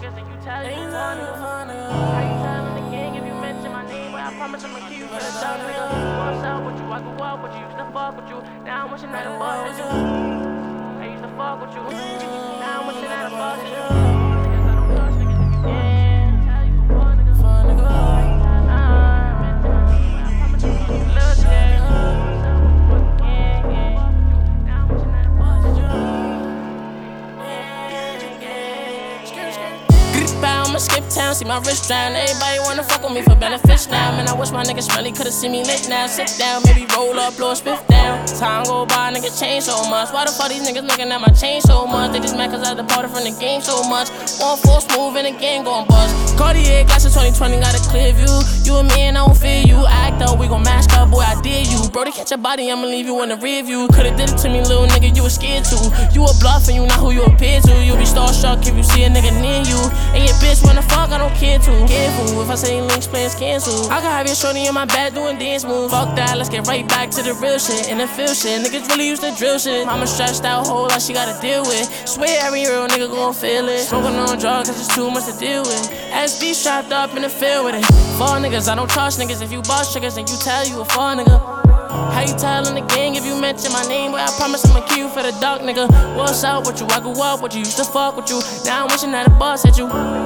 niggas and you tell you a fuck nigga. How you telling the gang if you mention my name? But I promise I'ma keep you for the dog nigga. What's up with you? I grew up with you, used to fuck with you. Now I'm wishing that a boss with you. I used to fuck with you. Now I'm wishing that a boss with you. Niggas I don't trust niggas if you can. Tell you a fuck nigga. Fuck nigga. I promise you keep you look yeah. I'ma skip town, see my wrist drown. Everybody wanna fuck with me for benefits now. Man, I wish my niggas smelly could've seen me lit now. Sit down, maybe roll up, blow a spiff down. Time go by, niggas change so much. Why the fuck these niggas looking at my chain so much? They just mad cause I departed from the game so much. One force move and the game gon' bust. Cartier glasses 2020 got a clear view. You and me and I don't fear you. Act up, we gon' mash up, boy, I dare you. Brody, catch your body, I'ma leave you in the rear view. Could've did it to me, little nigga, you was scared too. You a bluff and you not who you appear to. You be starstruck if you see a nigga near you. And your bitch wanna fuck, I don't care too. Careful, if I say links, plans cancel. I can have your shorty in my bed doing dance moves. Fuck that, let's get right back to the real shit. And the feel shit, niggas really used to drill shit. Mama stressed out, whole lot she gotta deal with. Swear every real nigga gon' feel it. Smoking on drugs, cause it's too much to deal with. SB strapped up in the field with it. Fall niggas, I don't trust niggas. If you boss triggers, then you tell you a fall nigga. How you telling the gang if you mention my name? But I promise I'ma kill you for the dark nigga. What's up with you? I grew up with you, used to fuck with you. Now I'm wishing that a boss hit you.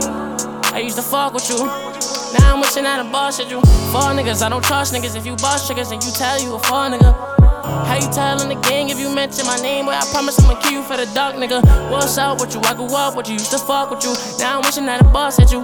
I used to fuck with you. Now I'm wishing that a boss hit you. Fall niggas, I don't trust niggas. If you boss triggers, then you tell you a fall nigga. How you telling the gang if you mention my name? But I promise I'ma kill you for the dark nigga. What's up with you? I grew up with you, used to fuck with you. Now I'm wishing that a boss hit you.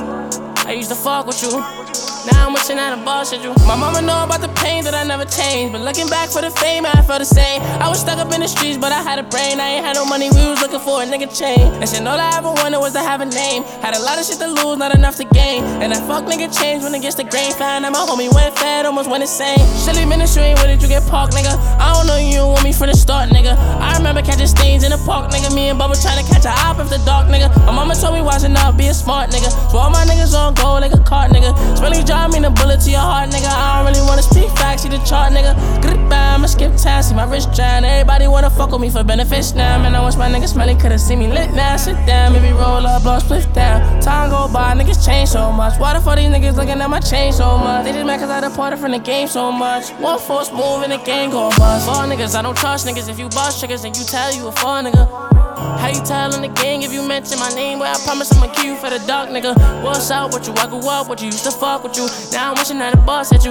I used to fuck with you. Now I'm wishing that a boss hit you. My mama know about the pain that I never changed. But looking back for the fame, I felt the same. I was stuck up in the streets, but I had a brain. I ain't had no money, we was looking for a nigga chain. And shit, all I ever wanted was to have a name. Had a lot of shit to lose, not enough to gain. And that fuck nigga changed when it gets the grain. Found out my homie went fed, almost went insane. Silly ministry, where did you get parked, nigga? I don't know you want me from the start, nigga. I remember catching stains in the park, nigga. Me and Bubba trying to catch a op after dark, nigga. My mama told me watching out, be a smart nigga. So all my niggas on go like a cart, nigga. Spelling job mean a bullet to your heart, nigga. I don't really wanna speak facts, see the chart, nigga. Goodbye, I'ma skip town, see my wrist drown. Everybody wanna fuck with me for benefits now. Man, I wish my niggas smelly could've seen me lit now. Sit down, maybe roll up, blow a split down. Time go by, niggas change so much. Why the fuck these niggas looking at my chain so much? They just mad cause I departed from the game so much. One force move and the gang gon' bust. Fall niggas, I don't trust niggas. If you boss triggers, then you tell you a fall nigga. How you telling the gang if you mention my name? But I promise I'ma kill you for the dark nigga. What's up with you? I grew up with you, used to fuck with you. Now I'm wishing that a boss hit you.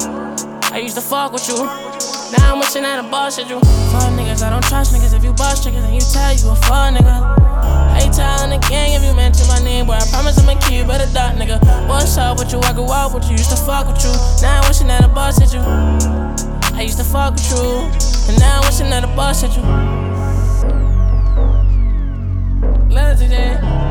I used to fuck with you. Now I'm wishing that a boss hit you. Fuck niggas, I don't trust niggas. If you boss triggers, then you tell you a fuck nigga. How you telling the gang if you mention my name? But I promise I'ma kill you for the dark nigga. What's up with you? I grew up with you, used to fuck with you. Now I'm wishing that a boss hit you. I used to fuck with you. And now I'm wishing that a boss hit you. Love today.